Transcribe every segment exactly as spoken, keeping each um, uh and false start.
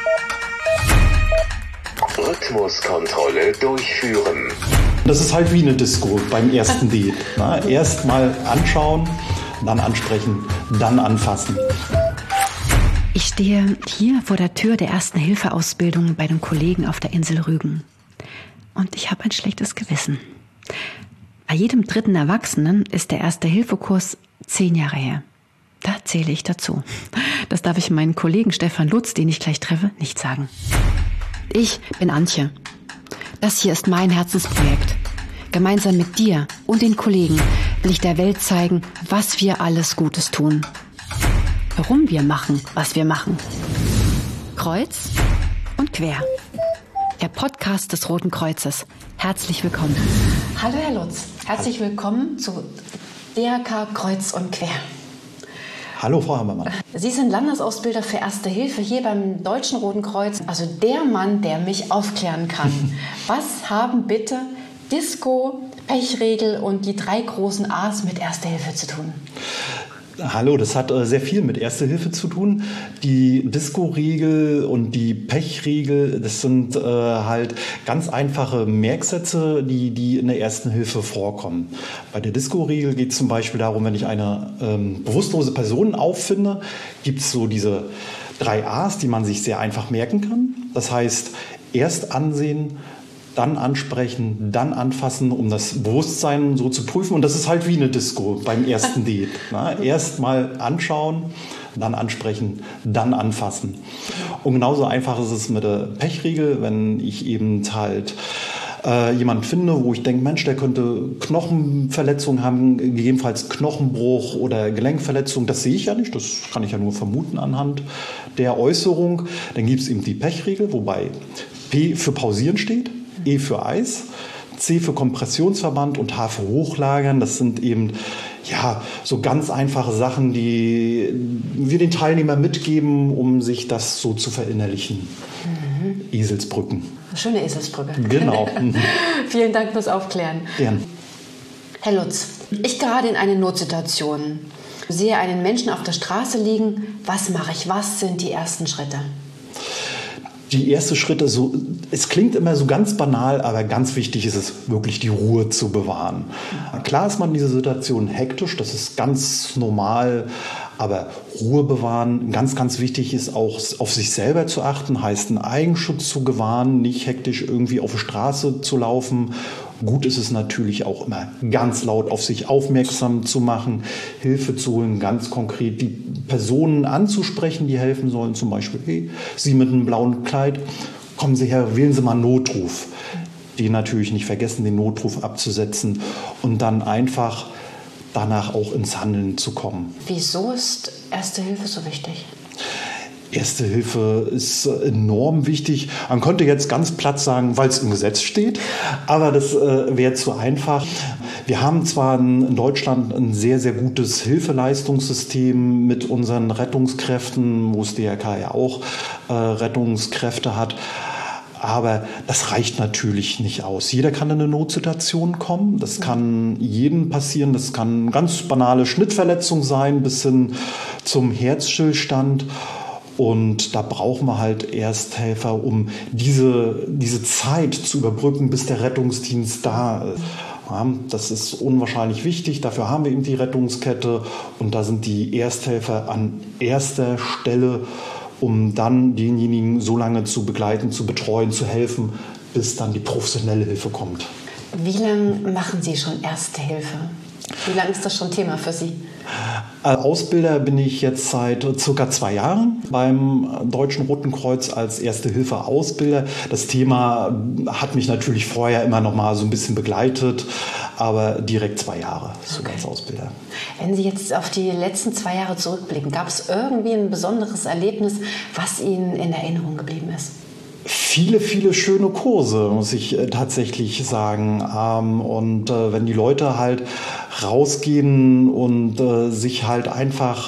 Rhythmuskontrolle durchführen. Das ist halt wie eine Disco beim ersten Date. Na, erst mal anschauen, dann ansprechen, dann anfassen. Ich stehe hier vor der Tür der Erste-Hilfe-Ausbildung bei den Kollegen auf der Insel Rügen. Und ich habe ein schlechtes Gewissen. Bei jedem dritten Erwachsenen ist der Erste-Hilfe-Kurs zehn Jahre her. Da zähle ich dazu. Das darf ich meinen Kollegen Stefan Lutz, den ich gleich treffe, nicht sagen. Ich bin Antje. Das hier ist mein Herzensprojekt. Gemeinsam mit dir und den Kollegen will ich der Welt zeigen, was wir alles Gutes tun. Warum wir machen, was wir machen. Kreuz und quer. Der Podcast des Roten Kreuzes. Herzlich willkommen. Hallo Herr Lutz, herzlich willkommen zu D R K Kreuz und Quer. Hallo Frau Hammermann. Sie sind Landesausbilder für Erste Hilfe hier beim Deutschen Roten Kreuz. Also der Mann, der mich aufklären kann. Was haben bitte Disco, Pechregel und die drei großen A's mit Erste Hilfe zu tun? Hallo, das hat äh, sehr viel mit Erste Hilfe zu tun. Die Disco-Regel und die Pechregel, das sind äh, halt ganz einfache Merksätze, die, die in der Ersten Hilfe vorkommen. Bei der Disco-Regel geht es zum Beispiel darum, wenn ich eine ähm, bewusstlose Person auffinde, gibt es so diese drei A's, die man sich sehr einfach merken kann. Das heißt, erst ansehen, dann ansprechen, dann anfassen, um das Bewusstsein so zu prüfen. Und das ist halt wie eine Disco beim ersten Date. Na, erst mal anschauen, dann ansprechen, dann anfassen. Und genauso einfach ist es mit der Pechregel, wenn ich eben halt äh, jemanden finde, wo ich denke, Mensch, der könnte Knochenverletzungen haben, gegebenenfalls Knochenbruch oder Gelenkverletzung. Das sehe ich ja nicht, das kann ich ja nur vermuten anhand der Äußerung. Dann gibt es eben die Pechregel, wobei P für pausieren steht. E für Eis, C für Kompressionsverband und H für Hochlagern. Das sind eben ja, so ganz einfache Sachen, die wir den Teilnehmern mitgeben, um sich das so zu verinnerlichen. Mhm. Eselsbrücken. Schöne Eselsbrücke. Genau. Vielen Dank fürs Aufklären. Gern. Herr Lutz, ich gerade in eine Notsituation. Sehe einen Menschen auf der Straße liegen. Was mache ich? Was sind die ersten Schritte? Die erste Schritte, so, es klingt immer so ganz banal, aber ganz wichtig ist es, wirklich die Ruhe zu bewahren. Klar ist man in dieser Situation hektisch, das ist ganz normal, aber Ruhe bewahren, ganz, ganz wichtig ist auch, auf sich selber zu achten, heißt einen Eigenschutz zu gewahren, nicht hektisch irgendwie auf die Straße zu laufen. Gut ist es natürlich auch immer ganz laut auf sich aufmerksam zu machen, Hilfe zu holen, ganz konkret die Personen anzusprechen, die helfen sollen. Zum Beispiel, hey, Sie mit einem blauen Kleid, kommen Sie her, wählen Sie mal einen Notruf. Die natürlich nicht vergessen, den Notruf abzusetzen und dann einfach danach auch ins Handeln zu kommen. Wieso ist Erste Hilfe so wichtig? Erste Hilfe ist enorm wichtig. Man könnte jetzt ganz platt sagen, weil es im Gesetz steht, aber das äh, wäre zu einfach. Wir haben zwar in Deutschland ein sehr, sehr gutes Hilfeleistungssystem mit unseren Rettungskräften, wo das D R K ja auch äh, Rettungskräfte hat, aber das reicht natürlich nicht aus. Jeder kann in eine Notsituation kommen. Das kann jedem passieren. Das kann ganz banale Schnittverletzung sein bis hin zum Herzstillstand. Und da brauchen wir halt Ersthelfer, um diese, diese Zeit zu überbrücken, bis der Rettungsdienst da ist. Ja, das ist unwahrscheinlich wichtig. Dafür haben wir eben die Rettungskette. Und da sind die Ersthelfer an erster Stelle, um dann denjenigen so lange zu begleiten, zu betreuen, zu helfen, bis dann die professionelle Hilfe kommt. Wie lange machen Sie schon Erste Hilfe? Wie lange ist das schon Thema für Sie? Als Ausbilder bin ich jetzt seit circa zwei Jahren beim Deutschen Roten Kreuz als Erste-Hilfe-Ausbilder. Das Thema hat mich natürlich vorher immer noch mal so ein bisschen begleitet, aber direkt zwei Jahre okay. als Ausbilder. Wenn Sie jetzt auf die letzten zwei Jahre zurückblicken, gab es irgendwie ein besonderes Erlebnis, was Ihnen in Erinnerung geblieben ist? Viele, viele schöne Kurse, muss ich äh, tatsächlich sagen. Ähm, und äh, wenn die Leute halt rausgehen und äh, sich halt einfach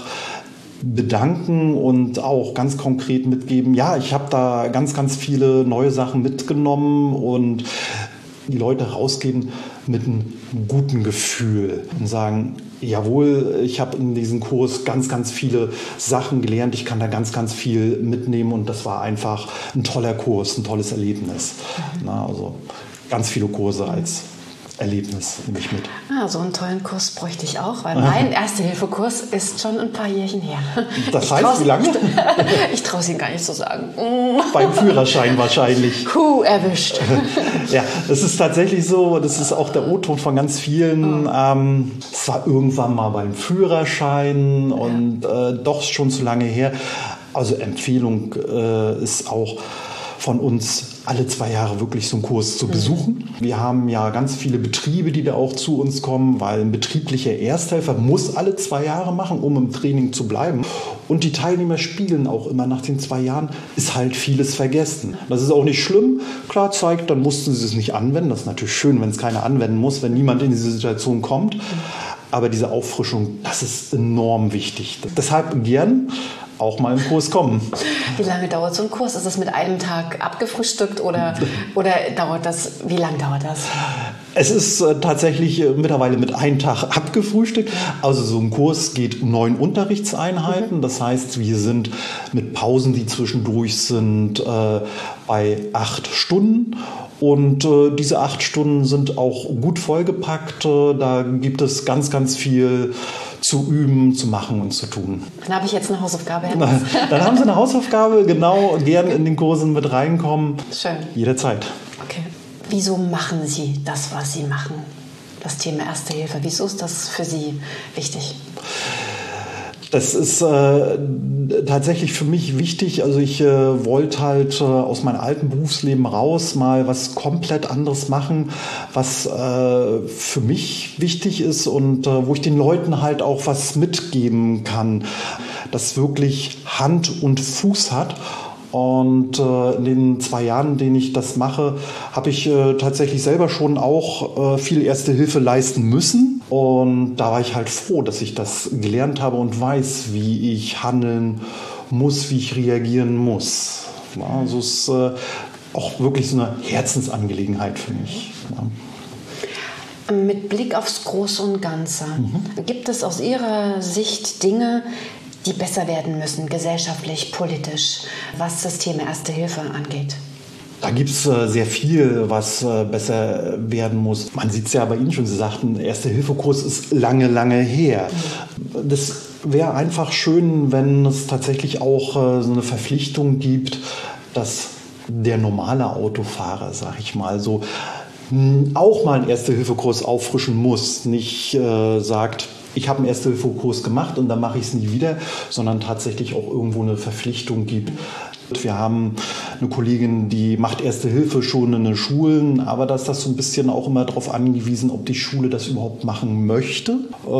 bedanken und auch ganz konkret mitgeben, ja, ich habe da ganz, ganz viele neue Sachen mitgenommen und die Leute rausgehen mit einem guten Gefühl und sagen, jawohl, ich habe in diesem Kurs ganz, ganz viele Sachen gelernt, ich kann da ganz, ganz viel mitnehmen und das war einfach ein toller Kurs, ein tolles Erlebnis. Mhm. Na, also ganz viele Kurse als Erlebnis nehme ich mit. Ah, so einen tollen Kurs bräuchte ich auch, weil mein Erste-Hilfe-Kurs ist schon ein paar Jährchen her. Das heißt, wie lange? Ich traue es Ihnen gar nicht zu sagen. Beim Führerschein wahrscheinlich. Kuh erwischt. Ja, das ist tatsächlich so, das ist auch der O-Ton von ganz vielen. Es oh. ähm, war irgendwann mal beim Führerschein und ja. äh, doch schon zu lange her. Also Empfehlung äh, ist auch von uns alle zwei Jahre wirklich so einen Kurs zu besuchen. Mhm. Wir haben ja ganz viele Betriebe, die da auch zu uns kommen, weil ein betrieblicher Ersthelfer muss alle zwei Jahre machen, um im Training zu bleiben. Und die Teilnehmer spiegeln auch immer nach den zwei Jahren, ist halt vieles vergessen. Das ist auch nicht schlimm. Klar zeigt, dann mussten sie es nicht anwenden. Das ist natürlich schön, wenn es keiner anwenden muss, wenn niemand in diese Situation kommt. Mhm. Aber diese Auffrischung, das ist enorm wichtig. Deshalb gern auch mal im Kurs kommen. Wie lange dauert so ein Kurs? Ist das mit einem Tag abgefrühstückt oder, oder dauert das, wie lange dauert das? Es ist äh, tatsächlich äh, mittlerweile mit einem Tag abgefrühstückt. Also so ein Kurs geht um neun Unterrichtseinheiten. Mhm. Das heißt, wir sind mit Pausen, die zwischendurch sind, äh, bei acht Stunden. Und äh, diese acht Stunden sind auch gut vollgepackt. Äh, da gibt es ganz, ganz viel zu üben, zu machen und zu tun. Dann habe ich jetzt eine Hausaufgabe. Dann haben Sie eine Hausaufgabe, genau, gern in den Kursen mit reinkommen. Schön. Jederzeit. Okay. Wieso machen Sie das, was Sie machen? Das Thema Erste Hilfe. Wieso ist das für Sie wichtig? Das ist äh, tatsächlich für mich wichtig. Also ich äh, wollte halt äh, aus meinem alten Berufsleben raus mal was komplett anderes machen, was äh, für mich wichtig ist und äh, wo ich den Leuten halt auch was mitgeben kann, das wirklich Hand und Fuß hat. Und äh, in den zwei Jahren, in denen ich das mache, habe ich äh, tatsächlich selber schon auch äh, viel Erste Hilfe leisten müssen. Und da war ich halt froh, dass ich das gelernt habe und weiß, wie ich handeln muss, wie ich reagieren muss. Ja, also es ist äh, auch wirklich so eine Herzensangelegenheit für mich. Ja. Mit Blick aufs Große und Ganze, mhm. gibt es aus Ihrer Sicht Dinge, die besser werden müssen, gesellschaftlich, politisch, was das Thema Erste Hilfe angeht? Da gibt es äh, sehr viel, was äh, besser werden muss. Man sieht es ja bei Ihnen schon, Sie sagten, Erste-Hilfe-Kurs ist lange, lange her. Mhm. Das wäre einfach schön, wenn es tatsächlich auch äh, so eine Verpflichtung gibt, dass der normale Autofahrer, sag ich mal, so auch mal einen Erste-Hilfe-Kurs auffrischen muss. Nicht äh, sagt, ich habe einen Erste-Hilfe-Kurs gemacht und dann mache ich es nie wieder, sondern tatsächlich auch irgendwo eine Verpflichtung gibt. Wir haben eine Kollegin, die macht Erste Hilfe schon in den Schulen, aber da ist das so ein bisschen auch immer darauf angewiesen, ob die Schule das überhaupt machen möchte.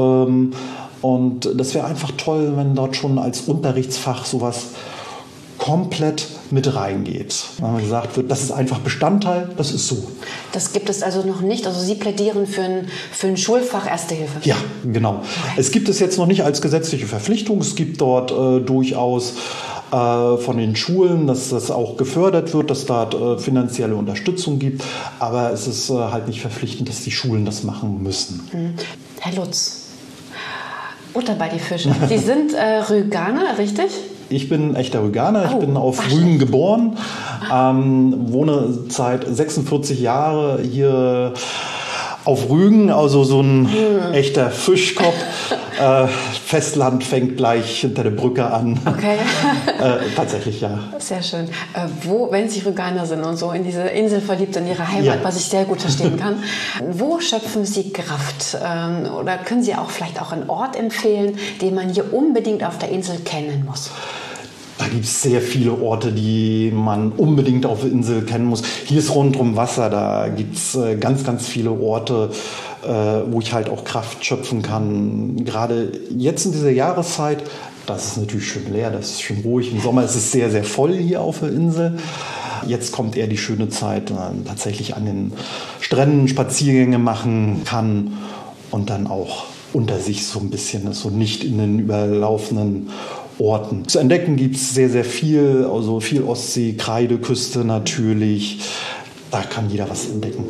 Und das wäre einfach toll, wenn dort schon als Unterrichtsfach sowas komplett mit reingeht. Wenn gesagt wird, das ist einfach Bestandteil, das ist so. Das gibt es also noch nicht? Also Sie plädieren für ein, für ein Schulfach Erste Hilfe? Ja, genau. Okay. Es gibt es jetzt noch nicht als gesetzliche Verpflichtung. Es gibt dort äh, durchaus äh, von den Schulen, dass das auch gefördert wird, dass da äh, finanzielle Unterstützung gibt. Aber es ist äh, halt nicht verpflichtend, dass die Schulen das machen müssen. Hm. Herr Lutz, Butter bei die Fische. Sie sind äh, Rüganer, richtig? Ich bin echter Rüganer, ich oh, bin auf Rügen geboren, ähm, wohne seit sechsundvierzig Jahren hier auf Rügen, also so ein hm. echter Fischkopf. äh, Festland fängt gleich hinter der Brücke an. Okay. äh, tatsächlich, ja. Sehr schön. Äh, wo, wenn Sie Rüganer sind und so in diese Insel verliebt, in Ihre Heimat, ja. was ich sehr gut verstehen kann, wo schöpfen Sie Kraft? Ähm, oder können Sie auch vielleicht auch einen Ort empfehlen, den man hier unbedingt auf der Insel kennen muss? Da gibt es sehr viele Orte, die man unbedingt auf der Insel kennen muss. Hier ist rundum Wasser, da gibt es äh, ganz, ganz viele Orte, äh, wo ich halt auch Kraft schöpfen kann. Gerade jetzt in dieser Jahreszeit, das ist natürlich schön leer, das ist schön ruhig. Im Sommer ist es sehr, sehr voll hier auf der Insel. Jetzt kommt eher die schöne Zeit, wo man tatsächlich an den Stränden Spaziergänge machen kann und dann auch unter sich so ein bisschen ist und nicht in den überlaufenden Orten. Zu entdecken gibt es sehr, sehr viel, also viel Ostsee, Kreideküste natürlich. Da kann jeder was entdecken.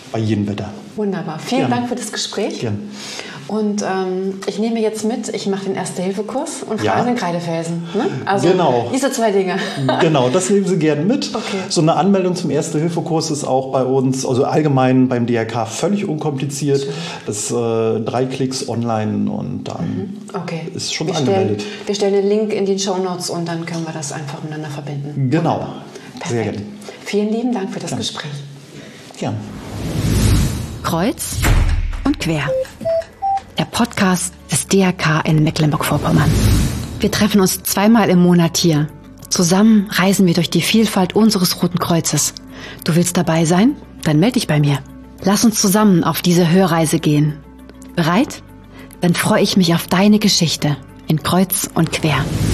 bei jedem Wetter. Wunderbar. Vielen Gerne. Dank für das Gespräch. Gerne. Und ähm, ich nehme jetzt mit, ich mache den Erste-Hilfe-Kurs und Ja. fahre den Kreidefelsen. Ne? Also Genau. diese zwei Dinge. Genau, das nehmen Sie gerne mit. Okay. So eine Anmeldung zum Erste-Hilfe-Kurs ist auch bei uns, also allgemein beim D R K, völlig unkompliziert. Das ist äh, drei Klicks online und dann Okay. ist schon wir angemeldet. Stellen, wir stellen den Link in die Shownotes und dann können wir das einfach miteinander verbinden. Genau, sehr Perfekt. gerne. Vielen lieben Dank für das Gerne. Gespräch. Gerne. Kreuz und quer. Der Podcast des D R K in Mecklenburg-Vorpommern. Wir treffen uns zweimal im Monat hier. Zusammen reisen wir durch die Vielfalt unseres Roten Kreuzes. Du willst dabei sein? Dann melde dich bei mir. Lass uns zusammen auf diese Hörreise gehen. Bereit? Dann freue ich mich auf deine Geschichte in Kreuz und Quer.